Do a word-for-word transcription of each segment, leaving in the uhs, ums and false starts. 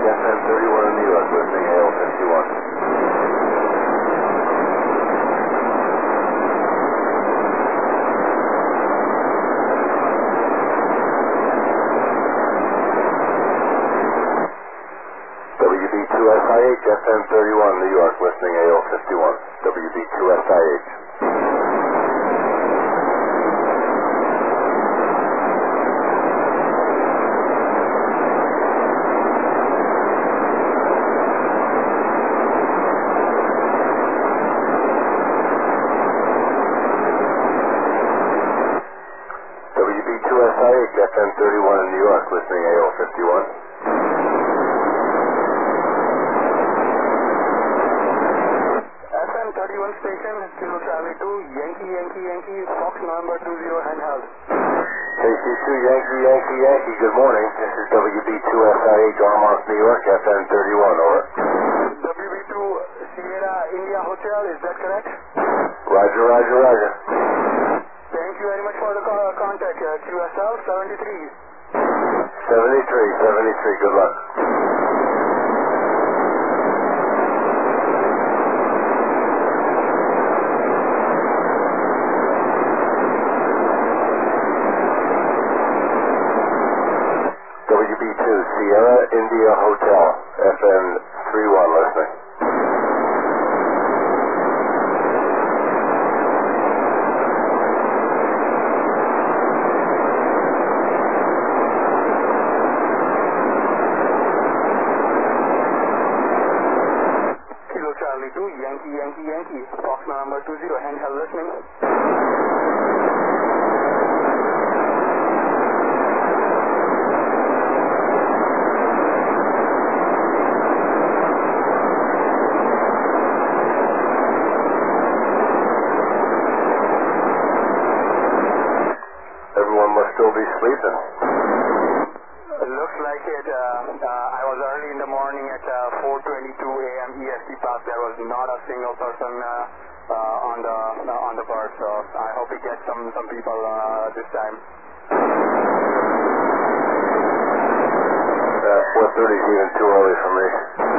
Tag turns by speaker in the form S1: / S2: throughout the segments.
S1: F M thirty-one in New York, listening A L fifty-one. W B two S I H, F M thirty-one, New York, listening A L fifty-one. W B two S I H. W B two S I H, F M thirty-one in New York, listening A L fifty-one.
S2: F M thirty-one station, Kilo Charlie two, Yankee, Yankee, Yankee, Fox November two zero, handheld.
S1: K C two Yankee, Yankee, Yankee, good morning. This is W B two S I H, Armonk, New York, F M thirty-one, over.
S2: W B two Sierra India Hotel, is that correct?
S1: Roger, roger, roger.
S2: Thank you very much for the co- contact, uh, Q S L seventy-three.
S1: seventy-three, seventy-three, good luck. W B two Sierra India Hotel, F M thirty-one, listening.
S2: Kilo Charlie two, Yankee, Yankee, Yankee, Fox November two zero, handheld listening.
S1: Everyone must still be sleeping.
S2: Looks like it. Uh, uh, I was early in the morning at uh, four twenty-two A M E S T pass. There was not a single person uh, uh, on the uh, on the berth. So I hope we get some some people uh, this time.
S1: Uh, four thirty is even too early for me.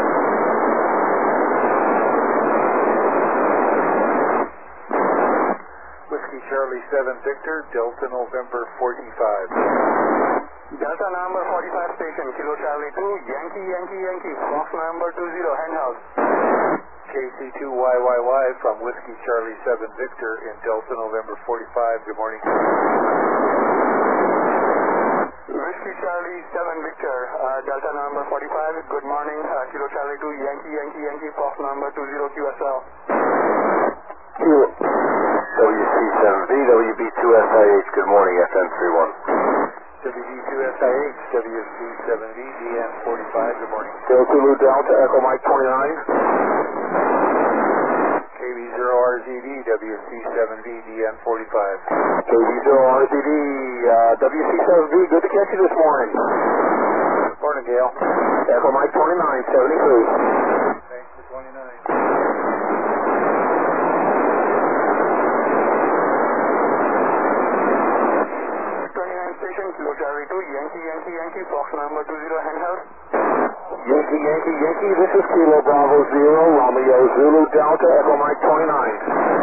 S3: Whiskey Charlie seven Victor, Delta November forty-five.
S2: Delta number forty-five station, Kilo Charlie two, Yankee, Yankee, Yankee, Fox November two zero, handheld.
S3: K C two Y Y Y from Whiskey Charlie seven Victor in Delta November forty-five. Good morning.
S2: Whiskey Charlie seven Victor, uh, Delta number forty-five, good morning, uh, Kilo Charlie two, Yankee, Yankee, Yankee, Fox number two zero, Q S L.
S1: Q W C seven B, W B two S I H, good morning, F M thirty-one.
S3: W B two S I H, W C seven B, D N forty-five. Good morning.
S1: Delta Zulu Delta, Echo Mike twenty-nine.
S3: K B zero R Z D, W C seven B, D N forty-five.
S1: K B zero R Z D, uh, W C seven B, good to catch you this morning.
S3: Morning, Gail.
S1: Echo Mike twenty-nine, seventy-three.
S3: Thanks for twenty-nine.
S2: twenty-nine station, Kilo Charlie two, Yankee, Yankee, Yankee, Fox number two zero, handheld.
S1: Yankee, Yankee, Yankee, this is Kilo Bravo Zero, Romeo Zulu Delta, Echo Mike twenty-nine.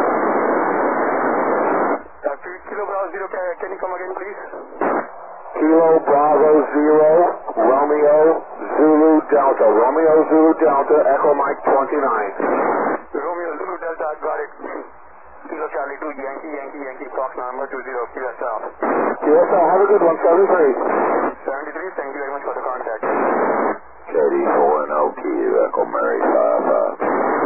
S2: Uh, Kilo Bravo zero, can, can you come again, please?
S1: Kilo Bravo Zero, Romeo Zulu Delta, Romeo Zulu Delta, Echo Mike twenty-nine.
S2: Romeo Zulu Delta, got it. Kilo Charlie two, Yankee, Yankee, Yankee, Fox number two zero, Q S L.
S1: Q S L, have a good one, seventy-three.
S2: seventy-three, thank you very much for the contact.
S1: K D four N O Q, Echo Mary five five.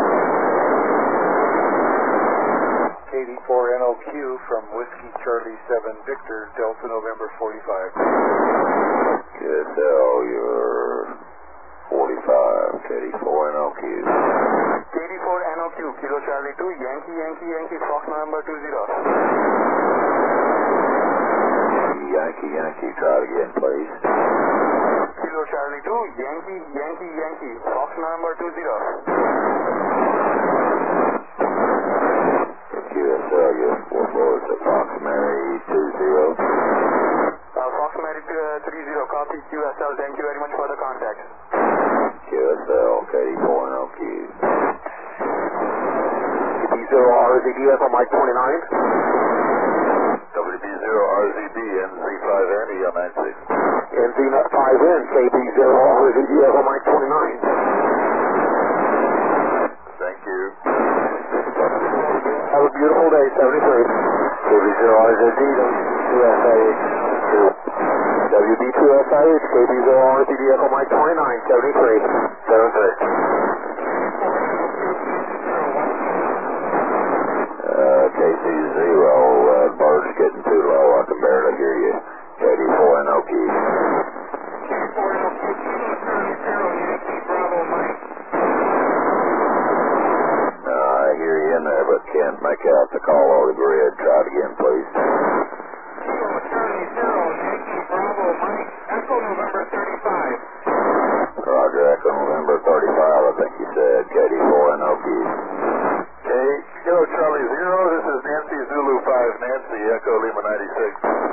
S3: K D four N O Q from Whiskey Charlie seven Victor, Delta November forty-five.
S1: Q S L, you're forty-five, K D four N O Q.
S2: K D four N O Q, Kilo Charlie two, Yankee, Yankee, Yankee, Fox number two zero.
S1: Yankee, Yankee, try it again, please.
S2: Kilo Charlie two, Yankee, Yankee, Yankee, Fox number two zero.
S1: Q S L, you're four forward to Fox Mary two zero.
S2: Uh, Fox Mary uh, three zero, copy Q S L, thank you very much for the contact.
S1: Q S L, K D four N O Q. W B zero R Z D, Echo Mike twenty-nine.
S4: W B zero R Z D, N Z five N, E L ninety-six.
S1: N Z five N, K B zero R Z D, Echo Mike twenty-nine.
S4: Thank you.
S1: Have a beautiful day, seventy-three. K B zero R Z D, two S I H two. W B two S I H, K B zero R Z D, Echo Mike twenty-nine, seventy-three. seventy-three. Uh, K C zero, uh, bird's getting too low, I can barely hear you. K D four N O Q.
S2: K D four N O Q, Kilo Charlie zero, Yankee Bravo Mike.
S1: Uh, I hear you in there, but can't make out the call over the grid. Try it again, please.
S2: Kilo Charlie zero, Yankee Bravo Mike, Echo November thirty-five.
S1: Roger, Echo November thirty-five, I think you said. K D four N O Q.
S4: Hey, Kilo Charlie zero, this is Nancy Zulu five, Nancy, Echo Lima ninety-six.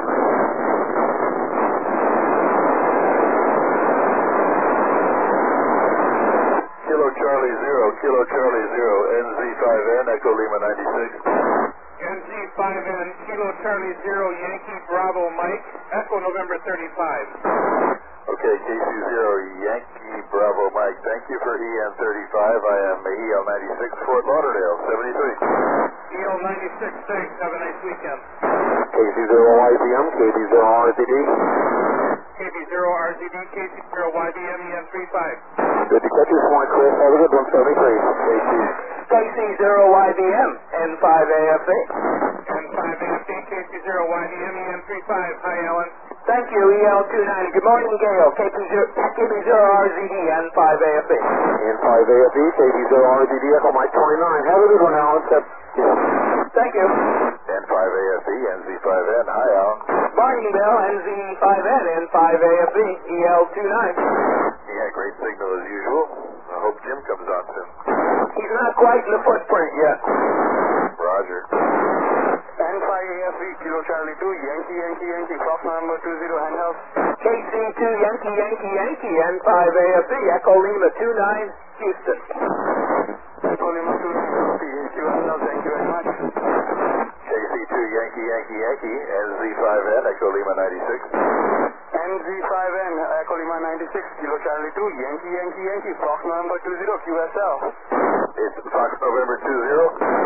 S4: Kilo Charlie zero, Kilo Charlie zero, N Z five N, Echo Lima ninety-six.
S2: N Z five N, Kilo Charlie zero, Yankee Bravo Mike, Echo November thirty-five.
S4: Okay, K C zero, Yankee Bravo Mike, thank you for E N thirty-five. I am E L ninety-six, Fort Lauderdale, seventy-three.
S2: E L ninety-six, thanks. Have a nice weekend.
S1: K C zero Y B M, K C zero R Z D.
S2: K B zero R Z D, K C zero Y B M, E N thirty-five.
S1: Good to catch you, Point Chris. Have a good one, seventy-three.
S2: K C zero Y B M, N five A F A. N five A F A, K C zero Y B M, E N thirty-five. Hi, Alan.
S5: Thank you, E L twenty-nine. Good morning, Gail. K B zero R Z D, N five A F A.
S1: N five A F E, K B zero R Z D, Echo Mike twenty-nine. Have a good one, Alan.
S5: Thank you.
S4: N five A F E, N Z five N, hi Alan.
S5: Morning, Bill. N Z five N, N five A F E, E L twenty-nine.
S4: Yeah, great signal as usual. I hope Jim comes on soon.
S5: He's not quite in the footprint yet.
S4: Roger.
S2: N five A F E, Kilo Charlie two, Yankee, Yankee, Yankee, Fox number two zero, handheld.
S5: K C two, Yankee, Yankee, Yankee, N five A F E, Echo Lima two nine, Houston.
S2: Echo Lima two nine, Q handheld, thank you very much.
S4: K C two, Yankee, Yankee, Yankee, N Z five N, Echo Lima ninety-six.
S2: N Z five N, Echo Lima ninety-six, Kilo Charlie two, Yankee, Yankee, Yankee, Fox number two zero, Q S L.
S4: It's Fox November two zero.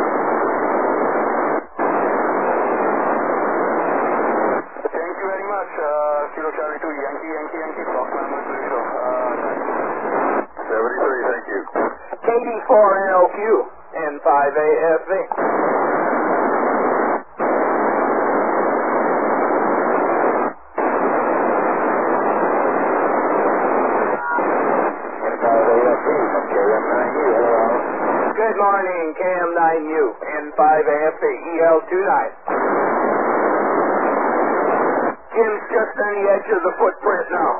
S2: Thank you very much, uh, Kilo Charlie two, Yankee, Yankee, Yankee, Fox number two zero. Uh,
S4: seventy-three, thank you.
S5: K D four N O Q, N five A F E. Good morning, K M nine U, N five A F E, E L twenty-nine. Jim's just on the edge of the footprint now.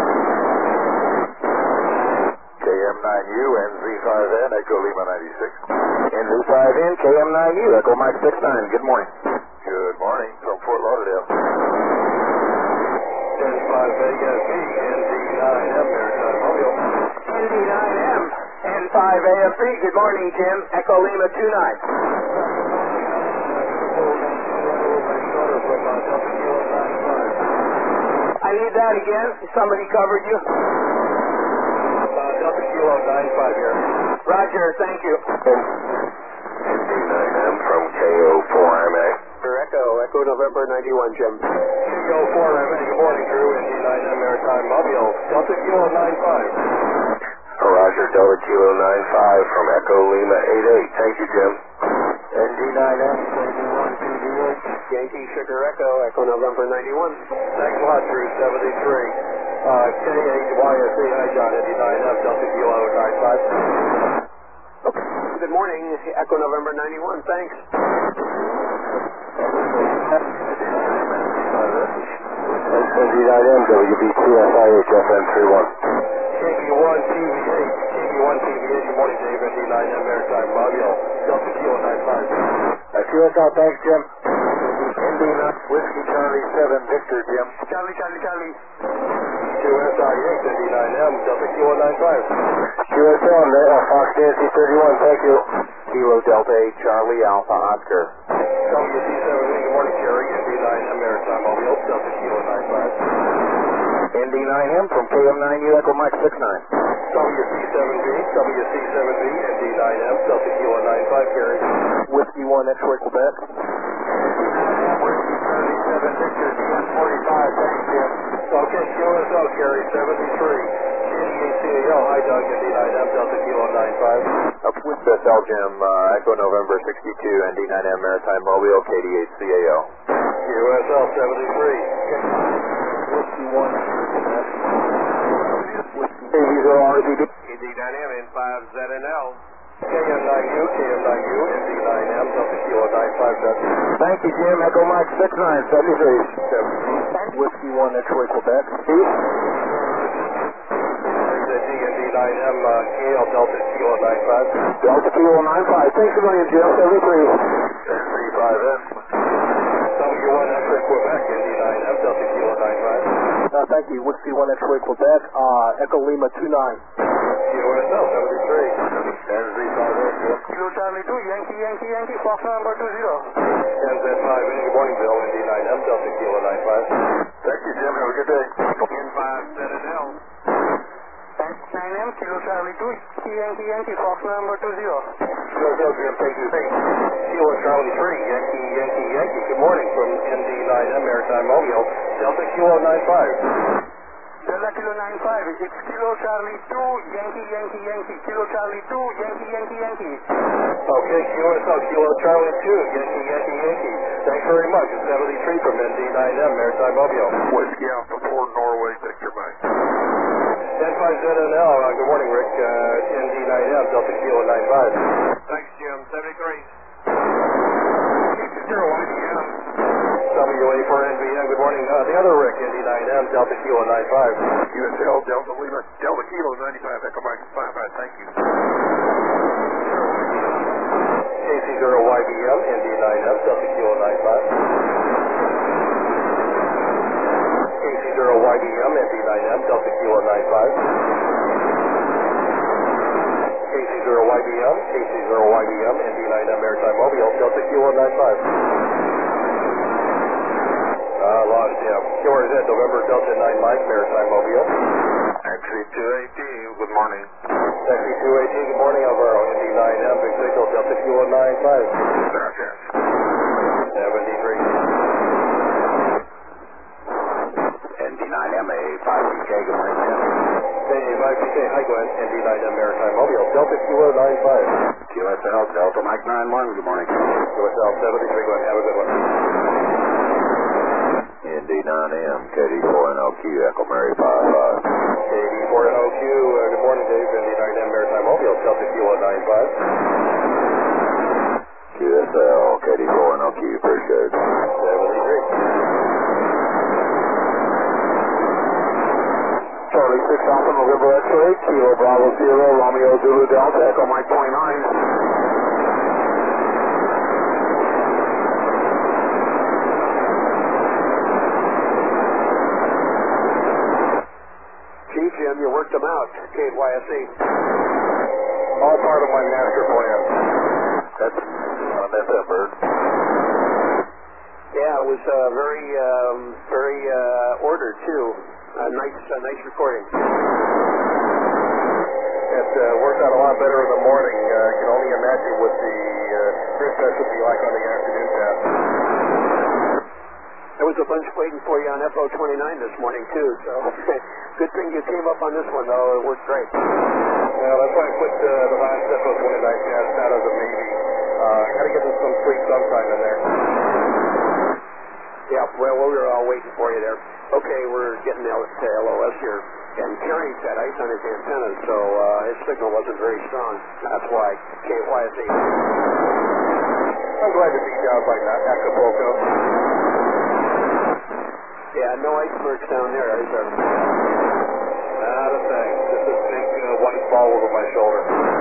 S4: K M nine U, N Z five N, Echo Lima ninety-six.
S1: N Z five N, K M nine U, Echo Mike six nine. Good morning.
S4: Good morning from Fort Lauderdale.
S3: N five A F E, N D nine M, Maritime Mobile.
S5: N D nine M, N five A F E, good morning, Jim. Echo Lima two nine. I need that again. Somebody covered you.
S3: Delta Kilo nine five here.
S5: Roger, thank you.
S1: N D nine M from K O four M A.
S5: Echo, Echo November ninety-one, Jim.
S3: K O four M A, good morning, Drew. N D nine M, Maritime Mobile. Delta Kilo nine five.
S1: Roger, Delta Kilo nine five from Echo Lima eight eight. Thank you, Jim. N D nine M, K D one P D H.
S5: Yankee Sugar Echo, Echo November ninety-one.
S3: Thanks a lot, Drew. seventy-three. Uh, K eight Y S A, hi John. N D nine M, Delta Kilo nine five.
S5: Okay. Good morning, Echo November ninety-one. Thanks.
S1: N D nine M, W B two S I H F M three one.
S3: K B one T V eight, K B one T V eight, good morning, Dave. N D nine M, Maritime Mobile. Delta Kilo nine five.
S1: Uh, Q S L, thanks, Jim. N D nine, Whiskey Charlie seven, Victor, Jim.
S2: Charlie, Charlie, Charlie.
S3: two S I H, N D nine M, Delta Kilo nine five.
S1: Q S L, uh, Fox Nancy thirty-one, thank you. Kilo Delta eight, Charlie Alpha Oscar.
S3: W C seven B, good morning, Jerry, N D nine M, Maritime Mobile, Delta Kilo nine five.
S1: N D nine M from K M nine U Echo Mike six nine.
S3: W C seven B, W C seven B, N D nine M, Delta Kilo nine five, Gary.
S1: Whiskey one, X-Ray Quebec. thirty-seven, Victor, D M forty-five, thanks, Jim.
S3: Okay, Q S L, Gary, seventy-three. K D eight C A L, hi, Doug, N D nine M, Delta Kilo nine five.
S4: Up with the Belgium, uh, Echo November sixty-two, N D nine M, Maritime Mobile, K D eight C A L.
S3: Q S L, seventy-three.
S1: Whiskey one, K D zero R Z D.
S5: N D nine M, N five Z N L.
S3: K M nine U, K M nine U, N D nine M, Delta Kilo nine five, Doug.
S1: Thank you, Jim. Echo Mike six nine, seventy-three. Whiskey one, X-Ray Quebec.
S3: N D nine M, uh, K L Delta Kilo nine five.
S1: Delta Kilo nine five. Thanks a million, Jim. seventy-three.
S4: N C five M.
S3: W one X-Ray Quebec, N D nine M, Delta Kilo nine five.
S1: Uh, thank you. Whiskey one, X-Ray Quebec. Uh, Echo Lima two nine.
S3: Q S L, seventy-three.
S4: N Z five M.
S2: Kilo Charlie two, Yankee, Yankee, Yankee, Fox number two zero.
S3: N Z five M, good morning, Bill, N D nine M, Delta Kilo nine five.
S4: Thank you, Jim. Have a good day.
S5: N five Z N L.
S2: nine M, Kilo Charlie two, Yankee, Yankee, Fox number two zero.
S3: Q S L, Jim, thank you. Kilo Charlie three, Yankee, Yankee, Yankee, good morning from N D nine M, Maritime Mobile, Delta Kilo nine five.
S2: Delta Kilo nine five, it's Kilo Charlie two, Yankee, Yankee, Yankee, Kilo Charlie two, Yankee, Yankee, Yankee.
S3: Okay, Q S L, Kilo Charlie two, Yankee, Yankee, Yankee. Thanks very much. It's seventy-three from N D nine M, Maritime Mobile.
S4: Whiskey Alpha four, Norway, Victor Mike.
S3: N five Z N L, uh, good morning, Rick, uh, N D nine M, Delta Kilo nine five.
S5: Thanks, Jim. seventy-three.
S2: Zero Y B M.
S3: W A for N V M, good morning. Uh, the other Rick, N D nine M, Delta Kilo nine five.
S4: U S L, Delta Lima, Delta Kilo ninety-five, Echo Mike five five, thank you.
S3: K C zero Y B M, N D nine M, Delta Kilo nine five. K C zero Y B M, N D nine M, Delta Kilo nine five. K C zero Y B M, K C zero Y B M, N D nine M, Maritime Mobile, Delta Kilo nine five. Uh, lost him. Q R Z, November Delta nine Mike, Maritime Mobile.
S4: Taxi two eighteen, good morning.
S3: Taxi two eighteen, good morning, Alvaro. N D nine M, Big Signal, Delta Kilo nine five.
S4: Gracias.
S3: seventy-three.
S1: N D nine M, A five P K, good morning, Jim.
S3: Hey, five P K, hi Glenn, N D nine M, Maritime Mobile, Delta Kilo nine five.
S1: Q S L, Delta Mike nine one, good morning.
S3: Q S L seventy-three, Glenn, have a good one.
S4: N D nine M, K D four N O Q, Echo Mary five five.
S3: K D four N O Q, uh, good morning, Dave, N D nine M, Maritime Mobile, Delta Kilo nine five.
S4: Q S L, K D four N O Q, appreciate it.
S3: seventy-three.
S1: Charlie six Alpha November X-Ray, Kilo Bravo zero, Romeo Zulu Delta, Echo Mike twenty-nine.
S5: Gee, Jim, you worked them out, K Y S E.
S3: All part of my master plan.
S4: That's on that bird.
S5: Yeah, it was uh, very, um, very uh, ordered too. Uh, nice, uh, nice recording.
S3: It uh, worked out a lot better in the morning. Uh, you can only imagine what the uh, grid test would be like on the afternoon pass.
S5: There was a bunch waiting for you on F O twenty-nine this morning too, so good thing you came up on this one though. It worked great.
S3: Well, that's why I put uh, the last F O twenty-nine pass out as a maybe. Uh, got to get them some sleep sometime in there.
S5: Yeah, well, we were all waiting for you there. Okay, we're getting L to L O S here. And Kerry's got ice on his antennas, so uh, his signal wasn't very strong. That's why K Y S E.
S3: I'm glad to be down by Acapulco.
S5: Yeah, no icebergs down there, is there?
S3: Not a thing. Just a big uh, white ball over my shoulder.